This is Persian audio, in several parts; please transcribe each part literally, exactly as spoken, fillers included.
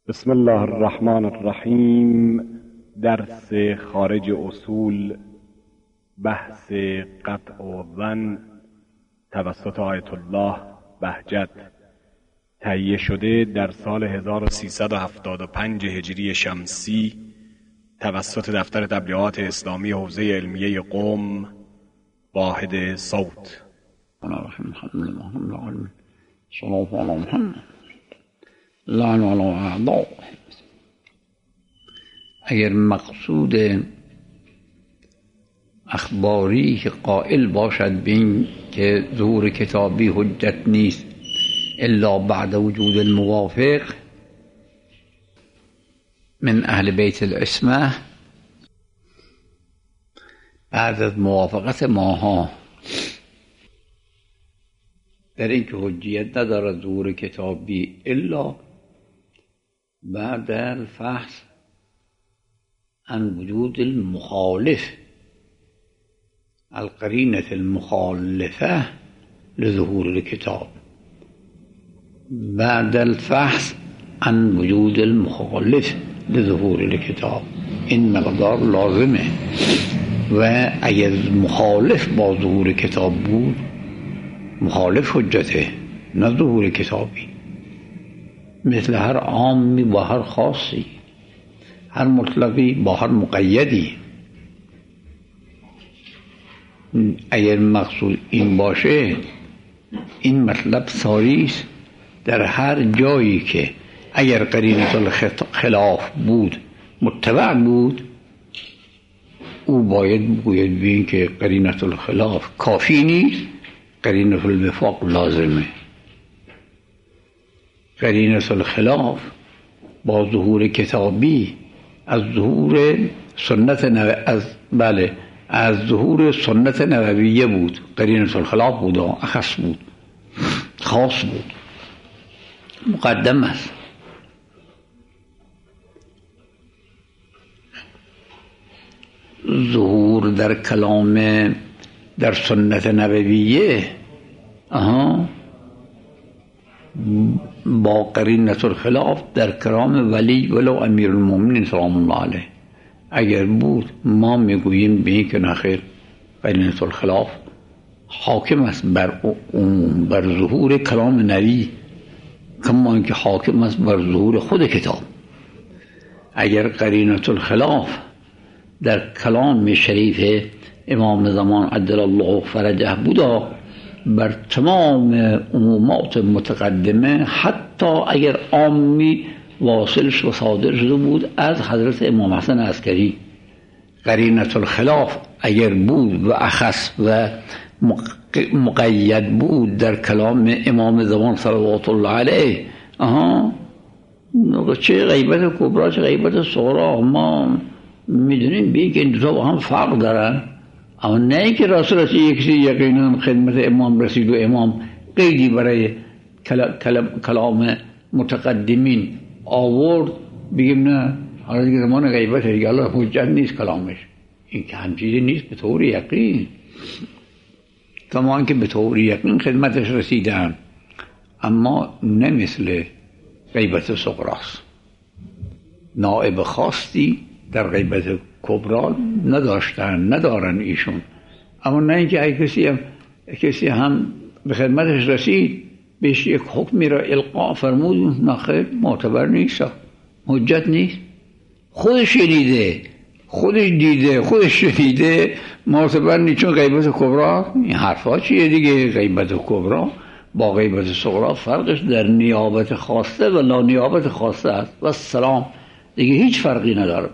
بسم الله الرحمن الرحیم. درس خارج اصول، بحث قطع و ظن توسط آیت الله بهجت، تهیه شده در سال هزار و سیصد و هفتاد و پنج هجری شمسی توسط دفتر تبلیغات اسلامی حوزه علمیه قم، واحد صوت. اگر مقصود اخباری که قائل باشد بین که ظهور کتابی حجت نیست الا بعد وجود الموافق من اهل بیت العصمه، بعد از موافقت ماها در این که حجیت ندارد ظهور کتابی الا بعد الفحص عن وجود المخالف، القرینة المخالفة لظهور الكتاب، بعد الفحص عن وجود المخالف لظهور الكتاب. این مقدار لازمه و اگر مخالف با ظهور کتاب بود، مخالف حجته نه ظهور کتابی، مثل هر عامی با هر خاصی، هر مطلقی با هر مقیدی. اگر مقصود این باشه، این مطلب ساری است در هر جایی که اگر قرینة الخلاف بود متبع بود، او باید بگوید بین که قرینة الخلاف کافی نیست، قرینة الوفاق لازمه. قرینة الخلاف با ظهور کتابی از ظهور سنت نو... از بله از ظهور سنت نبویه بود. قرینة الخلاف بود، اخص بود، خاص بود، مقدم است. ظهور در کلام در سنت نبویه آها با قرینة الخلاف در کلام ولی ولو امیر المؤمنین سلام الله علیه اگر بود، ما میگوییم به این که نخیر، قرینة الخلاف حاکم است بر عموم، بر ظهور کلام نبی، کما اینکه حاکم است بر ظهور خود کتاب. اگر قرینة الخلاف در کلام شریف امام زمان عجل الله فرجه بودا، بر تمام عمومات متقدمه، حتی اگر عامی واصل و صادر شده بود از حضرت امام حسن عسکری، قرینة الخلاف اگر بود و اخص و مقید بود در کلام امام زمان صلوات الله علیه، آها چه غیبت کبرا چه غیبت صغرا، ما میدونیم بی که این دو تا با هم فرق دارن. اما نه که رسول الله یک چیزی یقینا خدمت امام رسید و امام قیدی برای کلام متقدمین آورد بگیم نه حالا دیگه زمان غیبت دیگه الله حجت نیست کلامش. این که هم چیزی نیست به طور یقین، کما اینکه به طور یقین خدمتش رسیدن، اما نه مثل غیبت صغراست. نائب خاصی در غیبت کبرا نداشتن، ندارن ایشون. اما نه اینکه اگه کسی هم کسی هم به خدمتش رسید بهش یک حکمی را القا فرمود، نخیر معتبر نیست، حجت نیست. خودش شنیده، خودش دیده، خودش شنیده، معتبر نیست، چون غیبت کبرا. این حرفا چیه دیگه؟ غیبت کبرا با غیبت صغرا فرقش در نیابت خاصه و لا نیابت خاصه است و سلام، دیگه هیچ فرقی نداره.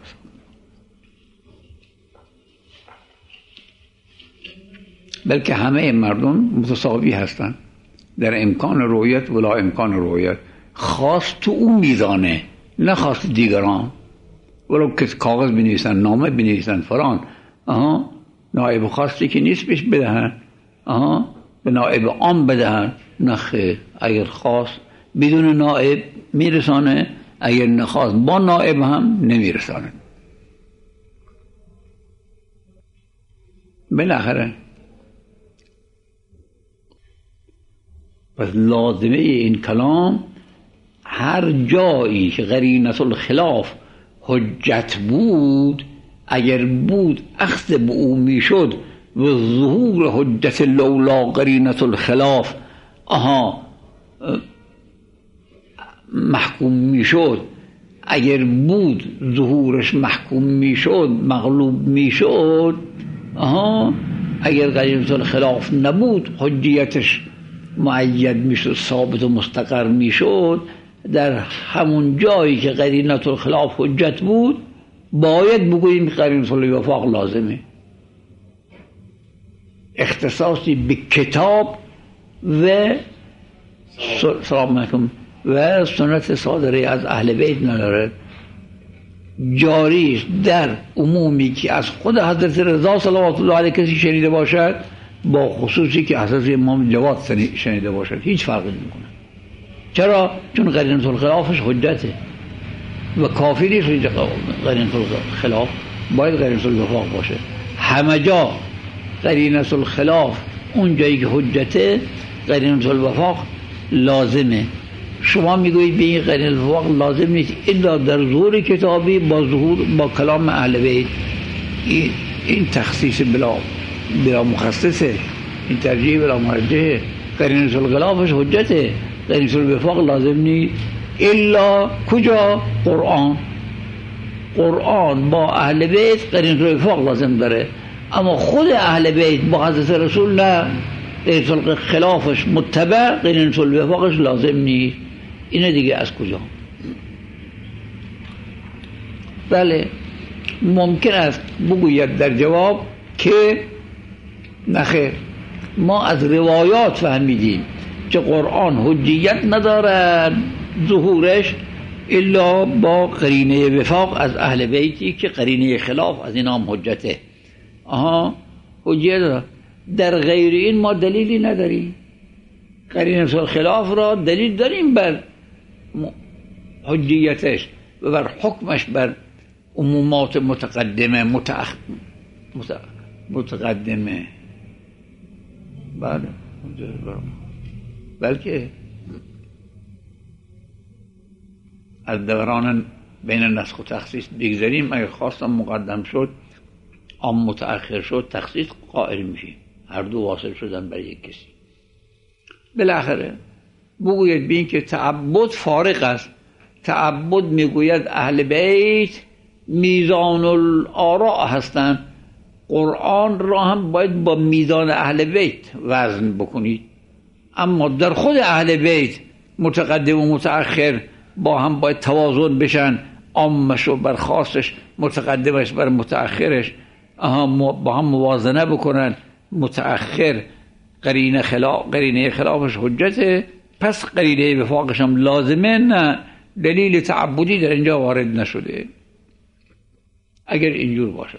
بلکه همه مردم متساوی هستند در امکان رؤیت ولا امکان رؤیت. خاص تو اون میزانه، نه خاص دیگران. ولو که کاغذ بنویسن، نامه بنویسن فلان، آها نائب خاصی که نیست بهش بدهن، آها به نائب عام بدهن. نخیر، اگر خاص بدون نائب میرسانه، اگر نخواست با نائب هم نمیرسانه. بالاخره پس لازمه این کلام هر جایی که قرینه الخلاف حجت بود، اگر بود اخذ به او میشد و ظهور حجت لولا قرینه الخلاف آها محکوم میشد، اگر بود ظهورش محکوم میشد مغلوب میشد، آها اگر قرینه الخلاف نبود حجیتش معید میشد، ثابت و مستقر میشد. در همون جایی که قرینه الخلاف حجت بود باید بگوییم قرینه الوفاق لازمه. اختصاصی به کتاب و سلام علیکم و سنت صادره از اهل بیت نداره، جاری در عمومی که از خود حضرت رضا صلوات الله علیه کسی شنیده باشد با خصوصی که حضرت امام جواد شنیده باشد هیچ فرقی نمیکنه. چرا؟ چون قرینه الخلافش حجته و کافی نیست قرینه الخلاف، باید قرینه الوفاق باشه. همه جا قرینه الخلاف اون جایی که حجته قرینه الوفاق لازمه. شما میگویید به این قرینه الوفاق لازم نیست الا در ظهور کتابی با ظهور با کلام اهل بیت. این, این تخصیص بلا بلا مخصصه، این ترجیح بلا مرجحه. قرینه الخلافش حجته، قرینه الوفاق لازم نیست الا کجا؟ قرآن. قرآن با اهل بیت قرینه الوفاق لازم داره، اما خود اهل بیت با حضرت رسول نه، قرینه الخلافش متبع، قرینه الوفاقش لازم نیست. اینه دیگه از کجا؟ بله ممکن است بگوید در جواب که نخیر، ما از روایات فهمیدیم که قرآن حجیت ندارد ظهورش الا با قرینه وفاق از اهل بیتی که قرینه خلاف از این هم حجته. آها حجیت دارد. در غیر این ما دلیلی نداریم. قرینه خلاف را دلیل داریم بر حجیتش و بر حکمش بر عمومات متقدمه متأخ... مت... متقدمه بله بلکه از دوران بین نسخ و تخصیص بگذاریم. اگر خواستم مقدم شد عام متأخر شد تخصیص قائل میشیم، هر دو واصل شدن برای یک کسی. بالاخره بگوید بین که تعبد فارق است. تعبد میگوید اهل بیت میزان الاراء هستند، قرآن را هم باید با میزان اهل بیت وزن بکنید. اما در خود اهل بیت متقدم و متأخر با هم باید توازن بشن، عامش و بر خاصش، متقدمش بر متأخرش با هم موازنه بکنن. متأخر قرینه خلاف قرینه خلافش حجته، پس قرینه وفاقش هم لازمه، نه دلیل تعبدی در اینجا وارد نشده. اگر اینجور باشه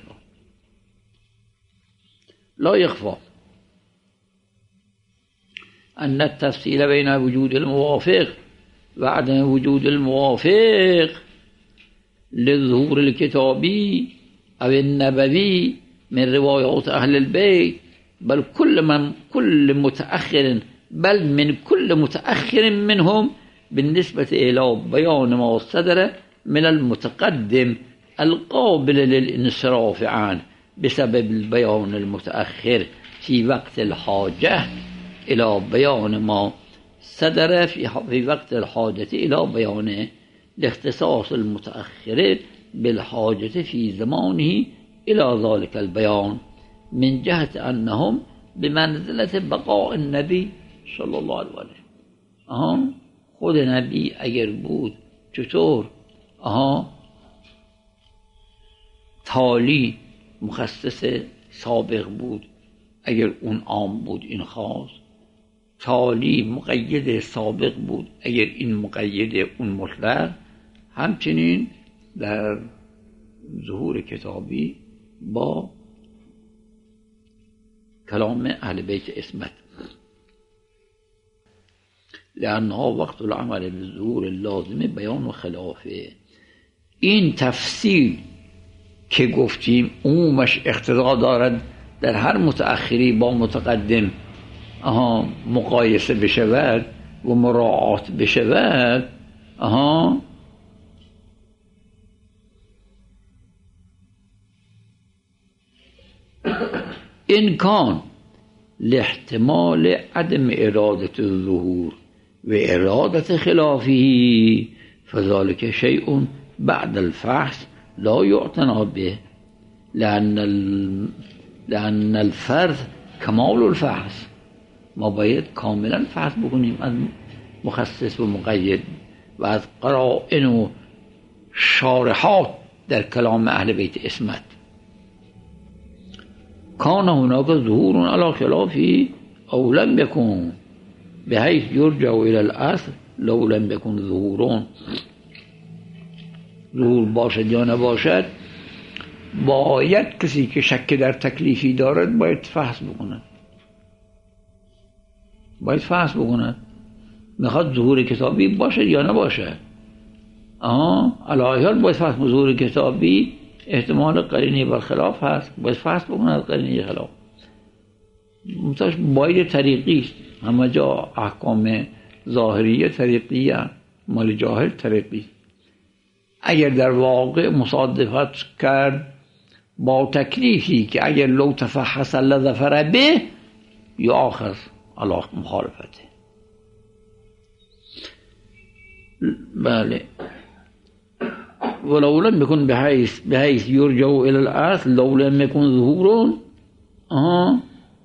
لا يخفى أن التفصيل بين وجود الموافق وعدم وجود الموافق للظهور الكتابي أو النبوي من روايات أهل البيت بل كل من كل متأخر بل من كل متأخر منهم بالنسبة إلى بيان ما صدر من المتقدم القابل للانصراف عنه بسبب البيان المتأخر في وقت الحاجة إلى بيان ما صدر في وقت الحاجة إلى بيانه لاختصاص المتأخر بالحاجة في زمانه إلى ذلك البيان من جهة أنهم بمنزلة بقاء النبي صلى الله عليه وسلم. آها خود نبی اگر بود چطور آها تالی مخصص سابق بود، اگر اون عام بود این خاص، تالی مقید سابق بود اگر این مقید اون مطلق. همچنین در ظهور کتابی با کلام اهل بیت اسمت، لأنها وقت العمل بالظهور اللازم بیان و خلافه. این تفصیل که گفتیم عمومش اقتضا دارد در هر متأخری با متقدم آها مقایسه بشود و مراعات بشود. آها إن كان لاحتمال عدم إرادة الظهور وإرادة خلافه فذلك شيء بعد الفحص لا يعتنى به، لأن لأن الفرض کمال الفحص، ما باید کاملا فحص بکنیم از مخصص و مقید و از قرائن و شارحات در کلام اهل بیت اسمت. کان هناك ظهور على خلافه او لم يكن بحيث يرجع الى الاصل لو لم يكن ظهورون. ظهور باشد یا نباشد، باید کسی که شک در تکلیفی دارد باید فحص بکند، باید فحص بکند میخواد ظهور کتابی باشد یا نباشد. آها علی حال باید فحص. ظهور کتابی احتمال قرینه برخلاف هست، باید فحص بکند قرینه خلاف. متاش باید طریقی است، همه جا احکام ظاهریه طریقیه، مال جاهل طریقی. اگر در واقع مصادفت کرد با تکلیفی که اگر لو تفحص لظفر به یا آخر علی مخالفته. بله ولو لم يكن بحيث بحيث يرجع الى الاصل لو لم يكن ظهور. آه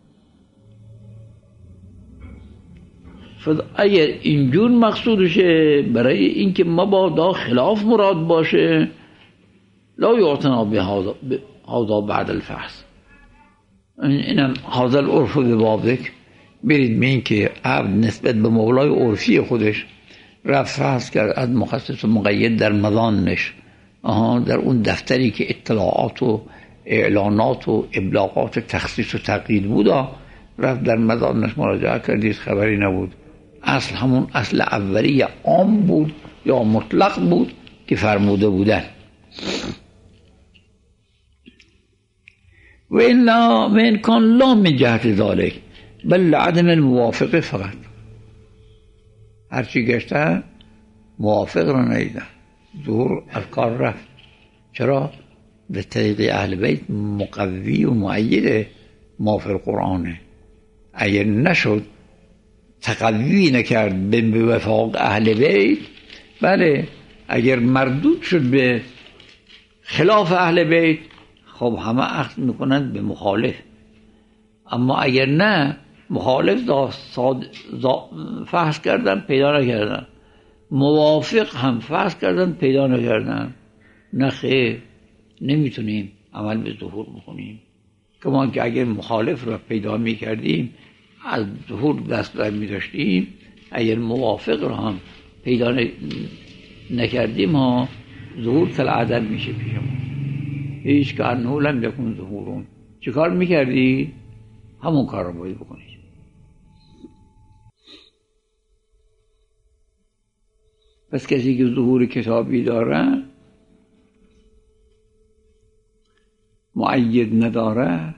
اگر اینجور مقصودشه برای اینکه مبادا خلاف مراد باشه لا یعتنا بهذا بعد الفحص. اینم هذا العرف ببابک، برید به این که عبد نسبت به مولای عرفی خودش رفت فحص کرد از مخصص و مقید در مضانش، آها در اون دفتری که اطلاعات و اعلانات و ابلاغات تخصیص و تقیید بود، رفت در مضانش مراجعه کردید خبری نبود. اصل همون اصل اولی عام بود یا مطلق بود که فرموده بودن. و الا من کان لا من جهت ذلك بل عدم الموافقه فقط. هرچی گشته موافق رو ندیدن، ظهور از کار رفت. چرا؟ به طریق اهل بیت مقوی و معید ما فی القرآنه. اگر نشد تقوی نکرد به وفاق اهل بیت، بله اگر مردود شد به خلاف اهل بیت خب همه اخذ میکنند به مخالف. اما اگر نه مخالف فحص کردن پیدا نکردن، موافق هم فحص کردن پیدا نکردن، نه خیر نمیتونیم عمل به ظهور بکنیم. کمان که اگر مخالف رو پیدا میکردیم از ظهور دست بر میداشتیم، اگر موافق رو هم پیدا نکردیم ها ظهور کل عدم میشه پیش ما. هیچ که انه لم یکن ظهورون. چه کار میکردی؟ همون کار رو باید بکنید. پس کسی که ظهور کتابی داره معید نداره،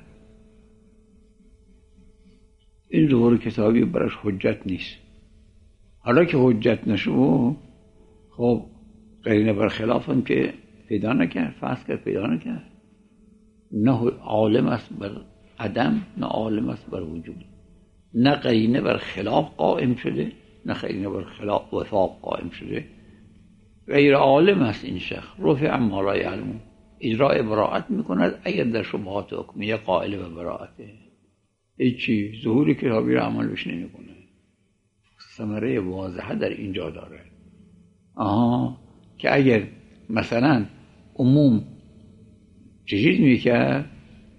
این ظهور کتابی براش حجت نیست. حالا که حجت نشو خب قرینه بر خلاف هم که پیدا نکرد، فحص کرد پیدا نکرد. نه عالم است بر عدم، نه عالم است بر وجود. نه قرینه بر خلاف قائم شده، نه قرینه بر خلاف وفاق قائم شده. غیر عالم است این شخص. رفع ما لا یعلمون، اجراء براءت میکند اگر در شبهات حکمیه قائل به براءته. هیچی ظهور کتابی را عمل بش نمیکنه. ثمره واضحه در اینجا داره. آها که اگر مثلا عموم چیز میکرد،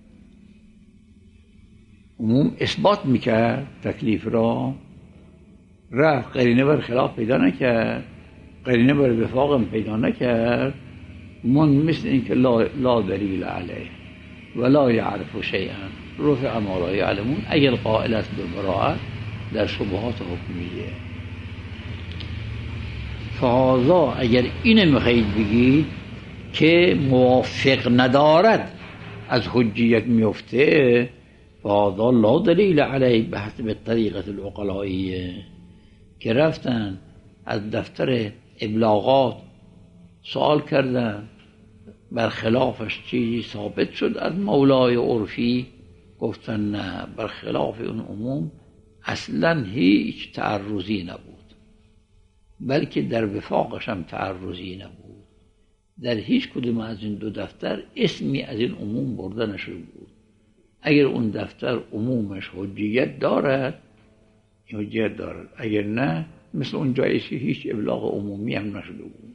عموم اثبات میکرد تکلیف را، رفت قرینه بر خلاف پیدا نکرد، قرینه بر وفاق پیدا نکرد، من مثل اینکه لا, لا دلیل علیه ولا یعرف شیئا رفع ما لا یعلمون. اگر قائل است به براءت در شبهات حکمیه، فهذا اگر اینه میخواهید بگید که موافق ندارد از حجیت میفته، فهذا لا دلیل علیه به حسب طریقت العقلائیه، که رفتن از دفتر ابلاغات سوال کردن، برخلافش چیزی ثابت شد از مولای عرفی؟ گفتن نه، برخلاف اون عموم اصلا هیچ تعرضی نبود، بلکه در وفاقش هم تعرضی نبود. در هیچ کدوم از این دو دفتر اسمی از این عموم برده نشده بود. اگر اون دفتر عمومش حجیت دارد حجیت دارد، اگر نه مثل اون جایی که هیچ ابلاغ عمومی هم نشده بود.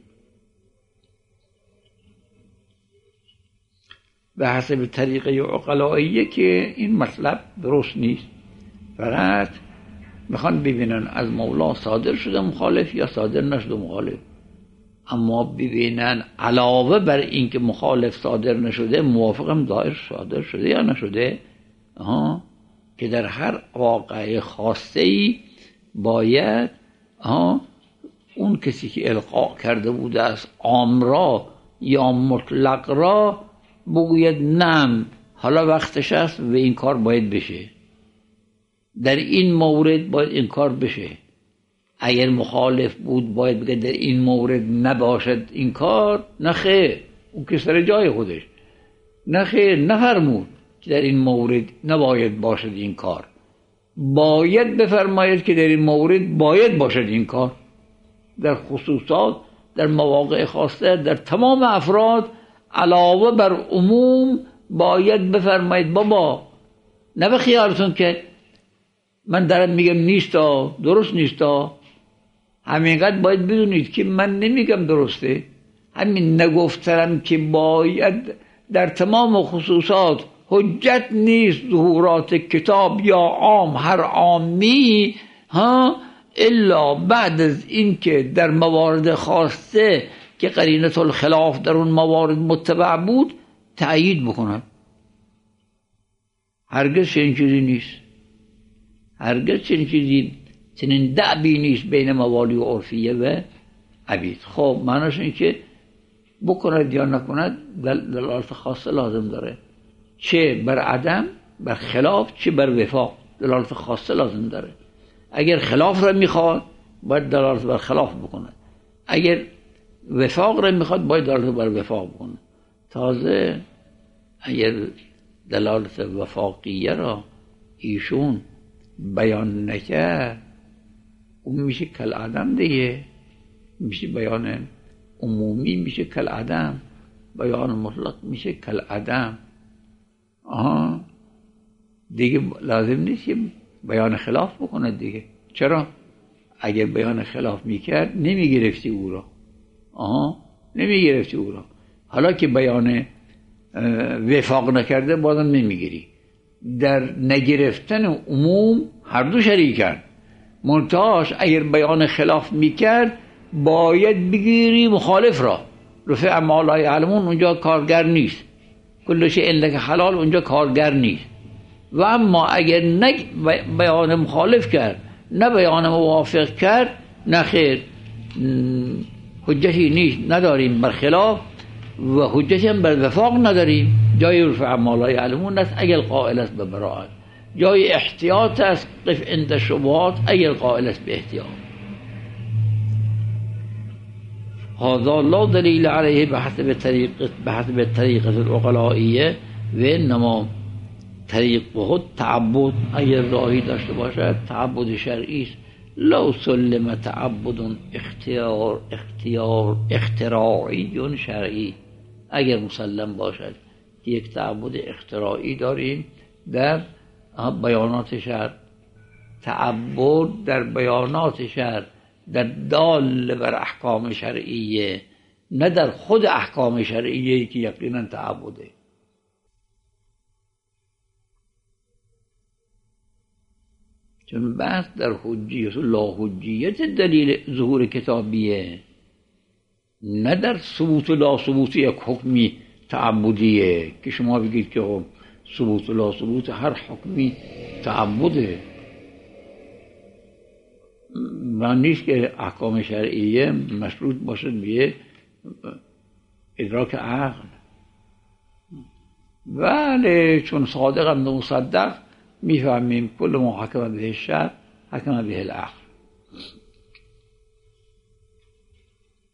به حسب طریقه عقلائیه که این مطلب درست نیست، فقط میخوان ببینن از مولا صادر شده مخالف یا صادر نشده مخالف. اما ببینن علاوه بر این که مخالف صادر نشده موافقم دایر صادر شده یا نشده. آها. که در هر واقعه خاصه ای باید آها اون کسی که القا کرده بوده از عام را یا مطلق را بگوید نعم حالا وقتش است و این کار باید بشه، در این مورد باید این کار بشه. اگر مخالف بود باید بگه در این مورد نباشد این کار، نه خیر، اون که سر جای خودش، نه خیر، نفرمود که در این مورد نباید باشد این کار، باید بفرماید که در این مورد باید باشد این کار. در خصوصات، در مواقع خاصه، در تمام افراد علاوه بر عموم باید بفرمایید بابا نه به خیالتون که من دارم میگم نیستا، درست نیستا. همینقدر باید بدونید که من نمیگم درسته، همین نگفترم که باید در تمام خصوصات حجت نیست ظهورات کتاب یا عام هر عامی ها الا بعد از این که در موارد خاصه که قرینه الخلاف در اون موارد متبع بود تأیید بکنن. هرگز چنین چیزی نیست، هرگز چنین چیزی چنین دعبی نیست بین موالی و عرفیه و عبید. خب معناش این که بکند یا نکند دلالت خاصه لازم داره، چه بر عدم بر خلاف چه بر وفاق دلالت خاصه لازم داره. اگر خلاف را میخواد باید دلالت بر خلاف بکنه، اگر وفاق را میخواد باید دلالت بر وفاق بکنه. تازه اگر دلالت وفاقیه را ایشون بیان نکرد اون میشه کل عدم دیگه، میشه بیان عمومی میشه کل عدم، بیان مطلق میشه کل عدم. آها دیگه لازم نیست که بیان خلاف بکنه دیگه. چرا؟ اگر بیان خلاف میکرد نمیگرفتی او را. آها نمیگرفتی او را. حالا که بیان وفاق نکرده بازم نمیگیری. در نگرفتن عموم هر دو شریکن، منتهاش اگر بیان خلاف میکرد باید بگیری مخالف را. رفع ما لا یعلمون اونجا کارگر نیست، کل شیء لک حلال اونجا کارگر نیست. و اما اگر نه بیان مخالف کرد نه بیان موافق کرد نه خیر، حجتی نیست نداریم بر خلاف و حجتی هم بر وفاق نداریم. جای رفع ما لا یعلمون است اگر قائل است به براءت، جای احتیاط است قف عند الشبهات اگر قائل است به احتیاط. هذا لا دلیل علیه بحسب طریقه بحسب طریقه العقلائیه و انما طریق خود تعبد اگر راهی داشته باشد تعبد شرعی است. لو سلم تعبد اختیار اختیار اختراعی شرعی، اگر مسلم باشد که یک تعبد اختراعی داریم در بیانات شرع، تعبد در بیانات شرع در دال بر احکام شرعیه، نه در خود احکام شرعیه که یقینا تعبده. چون بحث در حجیت و لا حجیت دلیل ظهور کتابیه، نه در ثبوت و لا ثبوت یک حکمی تعبدیه که شما بگید که ثبوت و لا ثبوت هر حکمی تعبده. من نیست که احکام شرعیه مشروط باشد به ادراک عقل، ولی چون صادقم و مصدق میفهمیم کل ما حکم به الشرع حکم به العقل.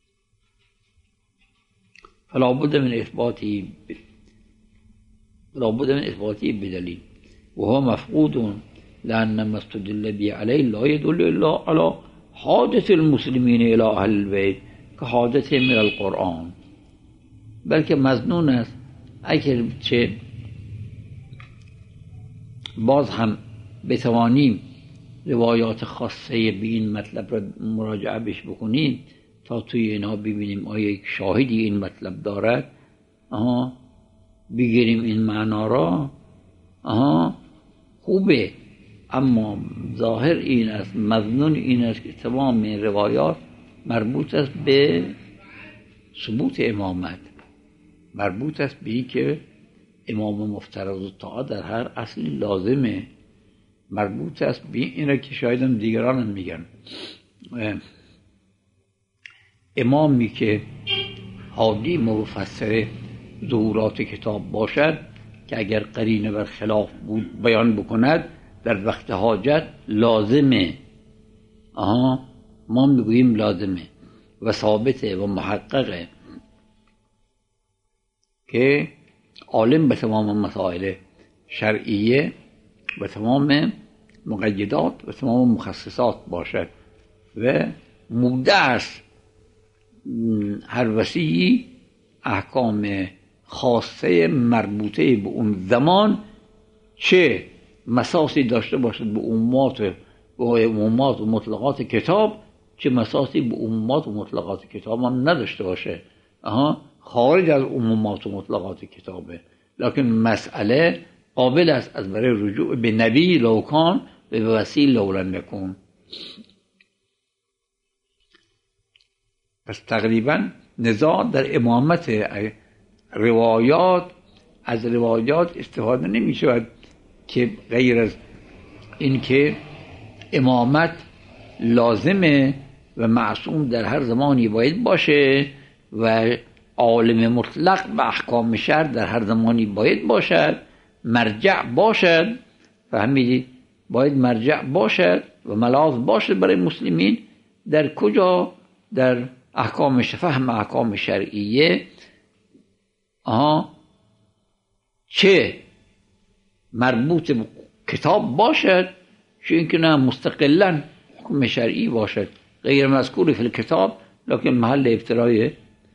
فلا بد من اثباتی فلا بد من اثباتی بدلیل و هو مفقود لأن ما استدل به علیه لا يدل الا على حاجة المسلمین الى اهل البیت که حاجت من القرآن، بلکه مظنون است اگر چه باز هم بتوانیم روایات خاصه به این مطلب را مراجعه بش بکنیم تا توی اینها ببینیم آیا یک شاهدی این مطلب دارد، آها بگیریم این معنا را، آها خوبه. اما ظاهر این است، مظنون این است که تمام روایات مربوط است به ثبوت امامت، مربوط است به این که امام مفترض الطاعه در هر اصلی لازمه، مربوط است به این را که شاید هم دیگران هم میگن امامی که حادی مفسر ظهورات کتاب باشد که اگر قرینه بر خلاف بود بیان بکند در وقت حاجت لازمه، آها ما میگوییم لازمه و ثابته و محققه که عالم به تمام مسائل شرعیه و تمام مقیدات و تمام مخصصات باشد و مبدع است هر وسیعی احکام خاصه مربوطه به اون زمان چه مساسی داشته باشد به عمومات و عمومات و مطلقات کتاب، چه مساسی به عمومات و مطلقات کتاب هم نداشته باشه، آها خارج از عمومات و مطلقات کتابه، لکن مسئله قابل است از برای رجوع به نبی لوکان و به وسیل لولن یکون. پس تقریبا نزاع در امامت روایات، از روایات استفاده نمی شود که غیر از این که امامت لازمه و معصوم در هر زمانی باید باشه و عالم مطلق به احکام شرع در هر زمانی باید باشد، مرجع باشد، فهمیدید؟ باید مرجع باشد و ملاذ باشد برای مسلمین. در کجا؟ در احکام فهم احکام شرعیه، آها چه مربوط به کتاب باشد، چه اینکه نه مستقلا حکم شرعی باشد غیر مذکور فی الکتاب لکن محل ابتلای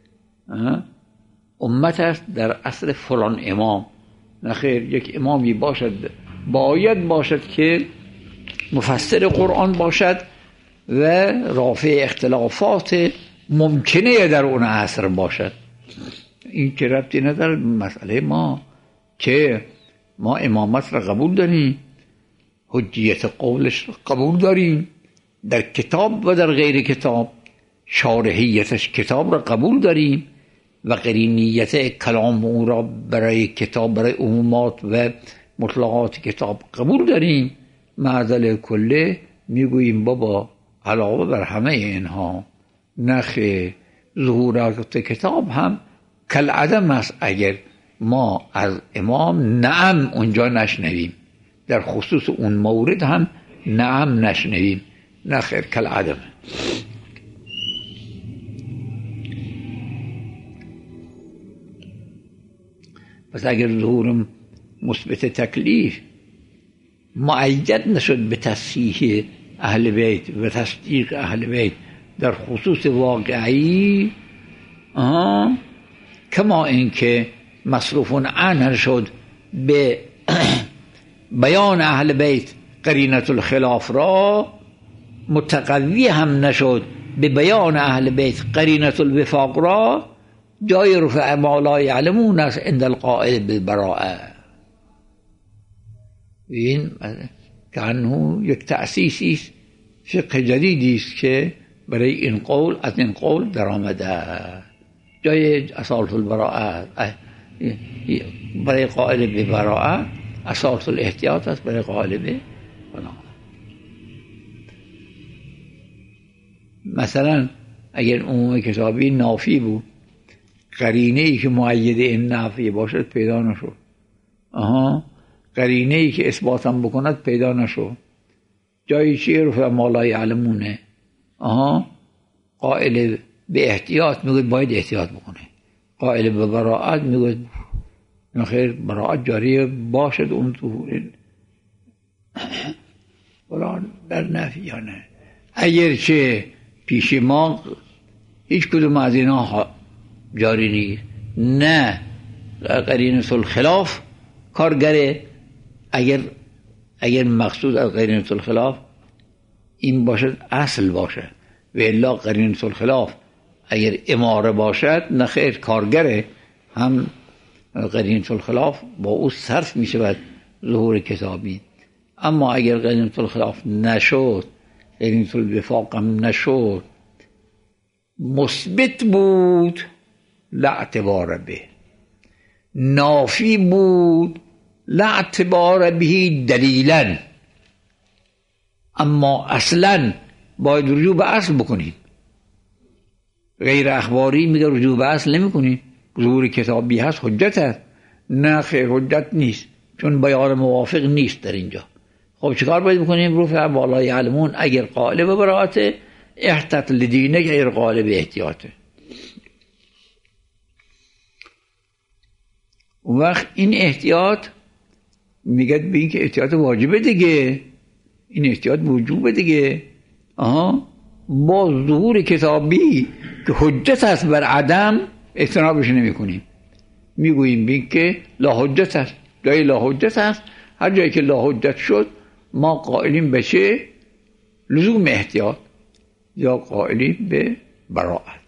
امت است در عصر فلان امام. نخیر، یک امامی باشد باید باشد که مفسر قرآن باشد و رافع اختلافات ممکنه در اون عصر باشد. این که ربطی نداره به مسئله ما که ما امامت را قبول داریم، حجیت قولش را قبول داریم در کتاب و در غیر کتاب، شارحیتش کتاب را قبول داریم و قرینیت کلام او را برای کتاب، برای عمومات و مطلقات کتاب قبول داریم. معذل کله میگوییم بابا علاوه بر همه اینها نخه ظهورات کتاب هم کالعدم است اگر ما از امام نعم اونجا نشنویم، در خصوص اون مورد هم نعم نشنویم، نخیر کالعدم. پس اگر ظهور مثبت تکلیف مؤید نشد به تصحیح اهل بیت و تصدیق اهل بیت در خصوص واقعی، آه کما اینکه مصروف عنه شد به بیان اهل بیت قرینت الخلاف را، متقوی هم نشد به بیان اهل بیت قرینت الوفاق را، جای رفع ما لا یعلمون است عند القائل بالبراءه. این کانه یک تأسیسی است، فقه جدیدی است که برای این قول از این قول در آمده، جای اصالت البراءه برای قائل به براءه، اصالت الاحتیاط است برای قائل به بنا. مثلا اگر عموم کتابی نافی بود، قرینه ای که مؤید این نافی باشد پیدا نشد، آها قرینه ای که اثباتم بکند پیدا نشد، جایی چیه رفع ما لا یعلمونه، آها قائل به احتیاط میگه باید احتیاط بکنه، قائل به براعت میگه خیر براعت جاری باشد اون ظهور قرآن در نفی یا نه. اگرچه پیش ما هیچ کدوم از اینا جاری نیست، نه قرینه الخلاف کارگره. اگر اگر مقصود از قرینه الخلاف این باشد اصل باشد و الا قرینه الخلاف اگر اماره باشد نه خیر کارگره، هم قرینه الخلاف با او صرف می شود ظهور کتابی. اما اگر قرینه الخلاف نشد، قرینه الوفاق هم نشد، مثبت بود لا اعتبار به، نافی بود لا اعتبار به دلیلا، اما اصلا باید رجوع به اصل بکنیم. غیر اخباری میگه رجوع به اصل نمی کنیم، ظهور کتابی هست حجت هست. نه خیر حجت نیست، چون بیان موافق نیست در اینجا. خب چیکار باید بکنیم؟ رفع بالا یعلمون اگر قائل به براءت، احتط لدینه غیر قائل به احتیاطه. اون وقت این احتیاط میگه به این که احتیاط واجبه دیگه، این احتیاط وجوبه دیگه. آها با ظهور کتابی که حجت هست بر عدم اجتنابش نمی کنیم، میگوییم بین که لا حجت هست، جای لا حجت هست. هر جایی که لا حجت شد ما قائلیم به چه؟ لزوم احتیاط یا قائلیم به براءت.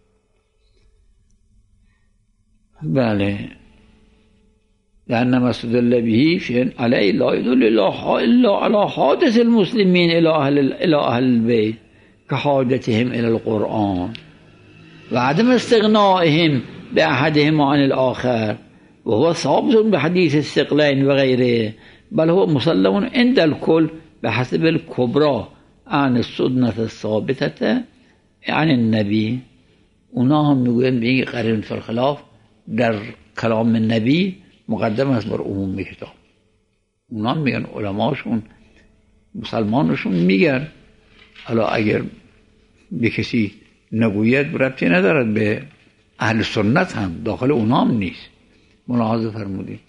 بله لأن ما استدل به شيء عليه لا يدل إلا على حادث المسلمين إلى أهل إلى أهل البيت كحاجتهم إلى القرآن وعدم استغنائهم بأحدهم عن الآخر، وهو ثابت بحديث الثقلين وغيره، بل هو مسلم عند الكل بحسب الكبرى عن السنة الثابتة عن النبي. اونا هم میگوین به قرین فی الخلاف در کلام نبی مقدم است بر عموم کتاب. اونا میگن، علماشون مسلمانشون میگن. حالا اگر به کسی نگوید ربطی ندارد به اهل سنت، هم داخل اونا هم نیست. ملاحظه فرمودید.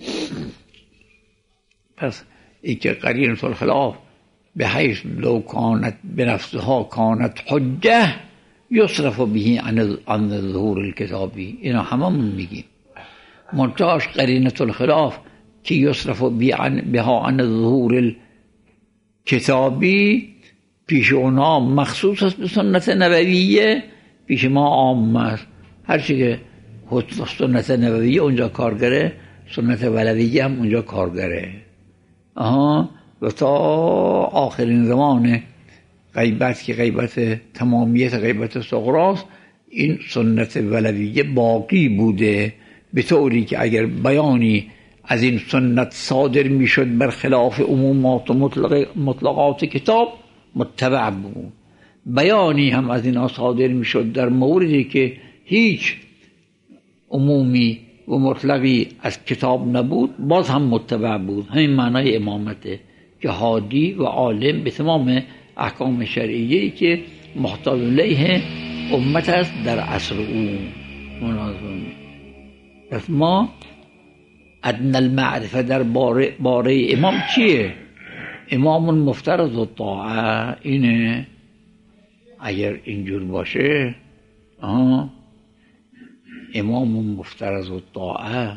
پس این که قرین فی الخلاف به حیث لو کانت بنفسها کانت حجه یصرف به عن ظهور الکتابی، اینا هممون میگیم. منتهاش قرینه الخلاف که یصرف بها عن ظهور الکتابی پیش اونا مخصوص است به سنت نبویه، پیش ما عام است. هرچی که سنت نبویه اونجا کارگره، سنت ولویه هم اونجا کارگره. آها و تا آخرین زمان غیبت که غیبت تمامیت غیبت صغراست، این سنت ولویه باقی بوده، به طوری که اگر بیانی از این سنت صادر می شد بر خلاف عمومات و مطلق مطلقات کتاب متبع بود، بیانی هم از این صادر می شد در موردی که هیچ عمومی و مطلقی از کتاب نبود باز هم متبع بود. همین معنای امامته که هادی و عالم به تمام احکام شرعیه‌ای که محتاج الیه امت است در عصر او. مناظم پس ما ادنى المعرفه در باره, باره امام چیه؟ امام مفترض الطاعه. اینه اگر اینجور باشه آه امام مفترض الطاعه،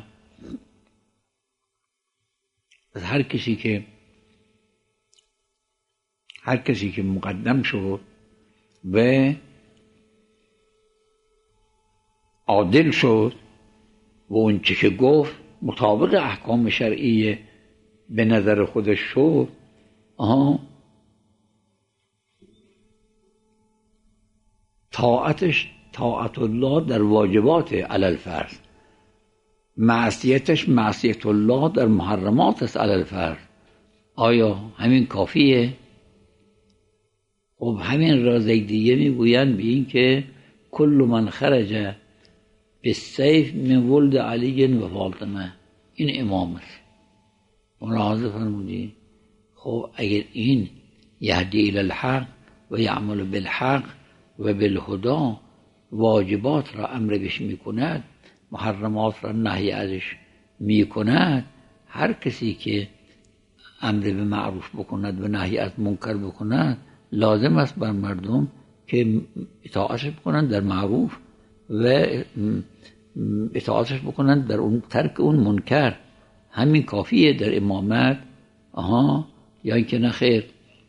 از هر کسی که هر کسی که مقدم شد و عادل شد و اون چه که گفت مطابق احکام شرعیه به نظر خودش شد، آها طاعتش طاعت الله در واجبات علی الفرض، معصیتش معصیت الله در محرمات است علی الفرض. آیا همین کافیه؟ خب همین را زیدیه میگویند به این که کل من خرج بالسیف من ولد علی و فاطمه، این امام است. ملاحظه فرمودید. خب اگر این یهدی الی الحق و یعمل بالحق و بالهدی واجبات را امر بش میکند محرمات را نهی ازش می کند، هر کسی که امر به معروف بکند و نهی از منکر بکند لازم است بر مردم که اطاعتش بکنند در معروف و اطاعتش بکنند در اون ترک اون منکر. همین کافیه در امامت. آها یا اینکه نه خیر،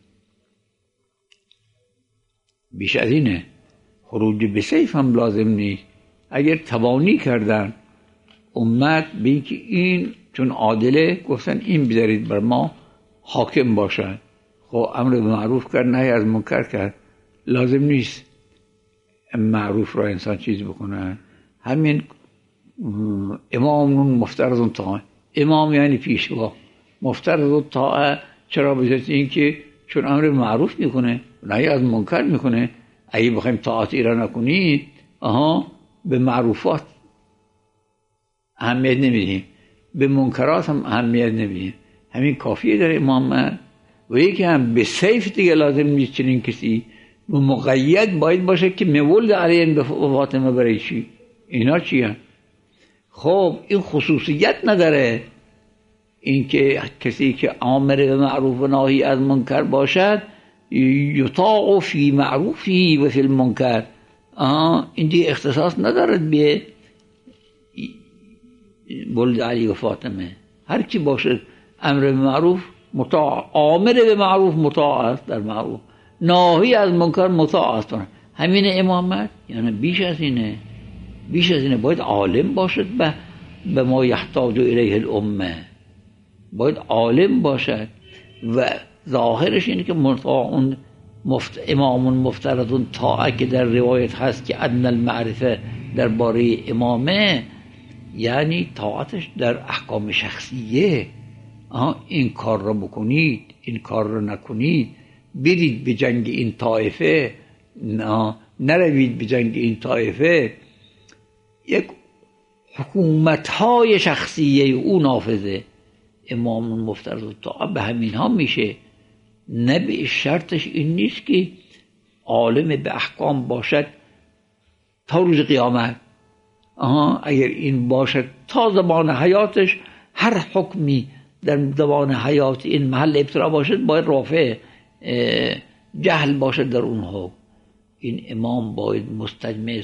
بیش از اینه. خروج به سیف هم لازم نیست. اگر توانی کردن امت به اینکه این چون عادله گفتن این بذارید بر ما حاکم باشن، خب امر به معروف کرد نهی از منکر کرد، لازم نیست معروف را انسان چیز بکنه. همین امام مفترض الطاعه، امام یعنی پیشوا، مفترض الطاعه چرا؟ بذارید این که چون امر به معروف میکنه نهی از منکر میکنه. اگه بخوایم طاعت را نکنید آها به معروفات اهمیت نمیدیم، به منکرات هم اهمیت نمیدیم. همین کافیه در امامت. و یکی هم به سیف دیگه لازم نیست چنین کسی و مقید باید باشه که مولد علیهم به فاطمه برای چی؟ اینا چی هم؟ خب این خصوصیت نداره این که کسی که آمر به معروف و ناهی از منکر باشد یطاع فی معروفی و فی المنکر. آه این دیگه اختصاص ندارد به ولد علی و فاطمه. هر کی باشه امر به معروف مطاع، آمر به معروف مطاع است در معروف، ناهی از منکر مطاع است. همین امامت یعنی بیش از اینه، بیش از اینه. باید عالم باشد به به ما یحتاج الیه الامه، باید عالم باشد و ظاهرش اینه که مطاع مفت امام مفترض طاعه که در روایت هست که ادنی المعرفه درباره امامه یعنی طاعتش در احکام شخصیه. آها این کار را بکنید، این کار را نکنید، برید به جنگ این طایفه، نه نروید به جنگ این طایفه. یک حکومت‌های شخصیه او نافذه. امام مفترض الطاعه به همین ها میشه. نه به شرطش این نیست که عالم به احکام باشد تا روز قیامت. آها اگر این باشد تا زمان حیاتش هر حکمی در زمان حیات این محل ابتلا باشد باید رافع جهل باشد در اونها. این امام باید مستجمع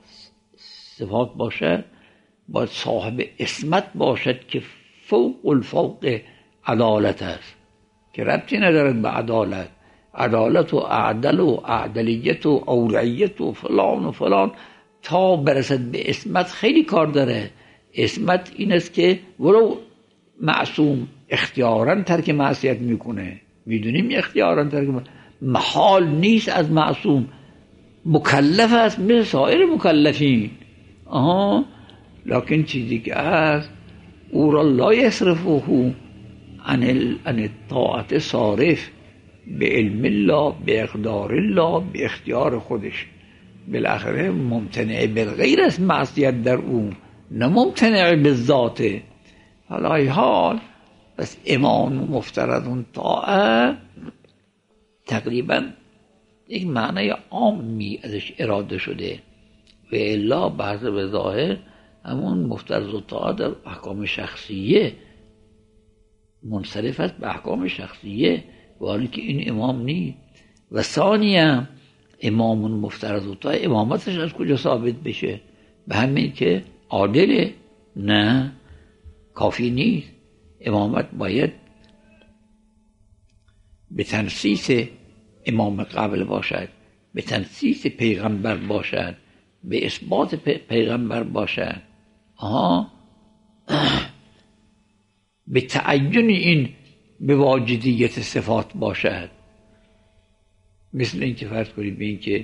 صفات باشد، باید صاحب عصمت باشد که فوق الفوق عدالت است که ربطی ندارد به عدالت. عدالت و اعدل و اعدلیت و اولعیت و فلان و فلان تا برسد به عصمت خیلی کار داره. عصمت این است که ولو معصوم اختیاراً ترک معصیت میکنه، میدونیم اختیاراً ترک محال نیست از معصوم، مکلف است مثل سایر مکلفین. آها لکن چیزی که است او را لا یصرفه عن الطاعت صارف، به علم الله، به اقدار الله، به اختیار خودش. بالاخره ممتنع بالغیر است معصیت در اون، نه ممتنع بالذات. حالا ای حال بس امام مفترض طاعه تقریبا یک معنی عامی ازش اراده شده و الا بعض به ظاهر همون مفترض طاعه در احکام شخصیه منصرف است به احکام شخصیه، ولی که این امام نیست. و ثانیا امام مفترض طاعه امامتش از کجا ثابت بشه؟ به همین که عادله؟ نه، کافی نیست. امامت باید به تنسیس امام قبل باشد، به تنسیس پیغمبر باشد، به اثبات پیغمبر باشد. آها به تعین این به واجدیت صفات باشد. مثل این که فرض کنید به این که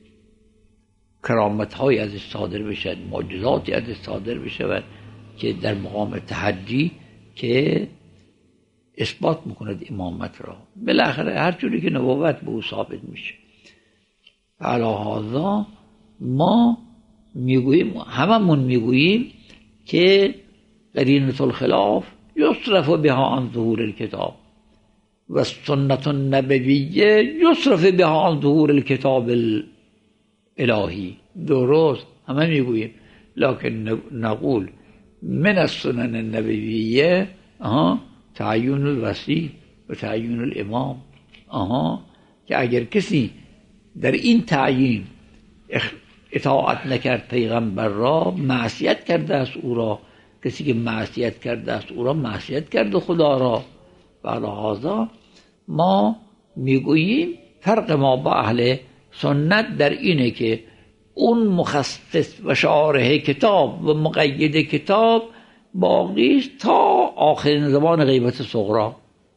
کرامت های ازش صادر بشد، معجزاتی ازش صادر بشود که در مقام تحدی که اثبات میکند امامت را. بالاخره هر جوری که نبوت به او ثابت میشه. علی هذا ما میگوییم، هممون میگوییم که قرینة الخلاف یصرف بها عن ظهور الکتاب و سنت النبویه یصرف بها عن ظهور الکتاب الالهی. درست همه میگوییم لكن نقول من السنن النبوية آه تعیین الوصی و تعیین الامام. آها که اگر کسی در این تعیین اطاعت نکرد پیغمبر را، معصیت کرده است او را. کسی که معصیت کرده است او را معصیت کرده خدا را. و لحاظا ما میگوییم فرق ما با اهل سنت در اینه که اون مخصص و شارح کتاب و مقید کتاب باقی است تا آخرین زمان غیبت صغری.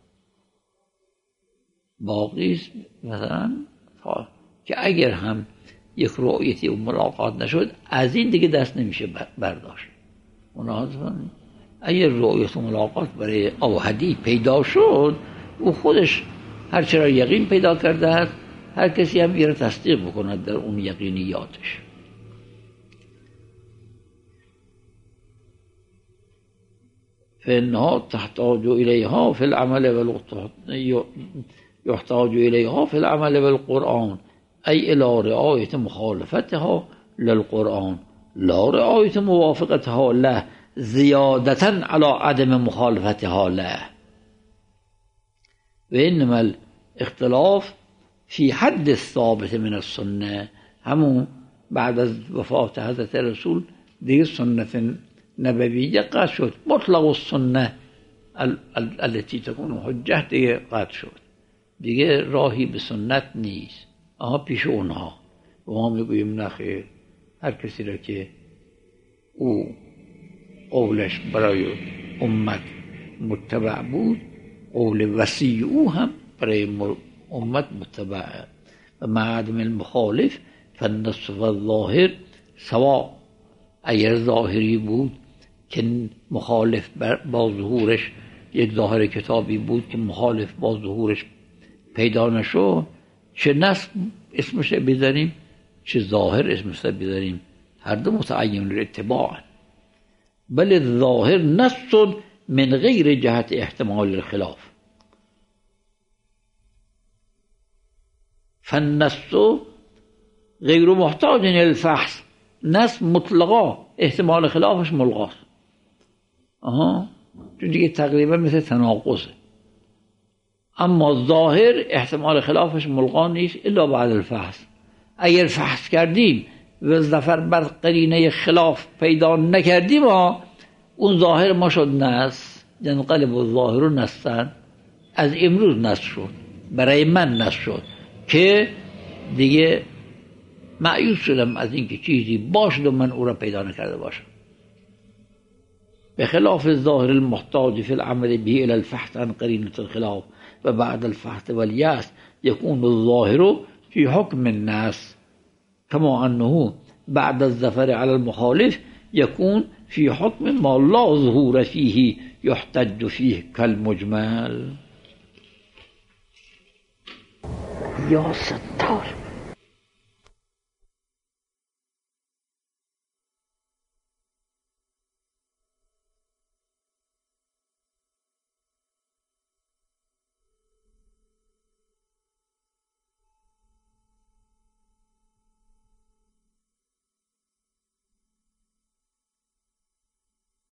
باقی است مثلا که اگر هم یک رؤیتی و ملاقات نشد از این دیگه دست نمیشه برداشت. اگر رؤیت و ملاقات برای اوحدی پیدا شد او خودش هر چرا یقین پیدا کرده است، هر کسی هم ایره تصدیق بکند در اون یقینیاتش. فإنها تحتاج إليها في العمل يحتاج إليها في العمل بالقرآن أي إلى رعاية مخالفتها للقرآن لا رعاية موافقتها له زيادة على عدم مخالفتها له. وإنما الاختلاف في حد الثابت من السنة، همون بعد از وفات حضرت رسول دیگه سنت نبویه قطع شد. مطلق السنه التي تكون حجه دیگه قطع شد، دیگه راهی به سنت نیست. آها پیش اونها و ما میگوییم نخیر، هر کسی را که او قولش برای امت متبع بود، قول وصی او هم برای امت متبع. و مع عدم المخالف فالنص و الظاهر سوا. اگر ظاهری بود که مخالف با ظهورش، یک ظاهر کتابی بود که مخالف با ظهورش پیدا نشد، چه نص اسمش بذاریم چه ظاهر اسمش بذاریم، هر دو متعین الاتباع. بل الظاهر نص من غیر جهت احتمال الخلاف. فالنص غیر محتاج للفحص، نص مطلقا احتمال خلافش ملغاست. آها چون دیگه تقریبا مثل تناقضه. اما ظاهر احتمال خلافش ملغا نیست الا بعد الفحص. اگر فحص کردیم و ظفر بر قرینه خلاف پیدا نکردیم، اون ظاهر ما شد نص، ینقلب الظاهر نصا، از امروز نص شد، برای من نص شد که دیگه مایوس شدم از اینکه چیزی باشد و من او را پیدا نکرده باشم. بخلاف الظاهر المحتاج في العمل به الى الفحص عن قرينة الخلاف و بعد الفحص والياس يكون الظاهر في حكم الناس كما أنه بعد الظفر على المخالف يكون في حكم ما لا ظهور فيه يحتج فيه كالمجمل. يا ستار.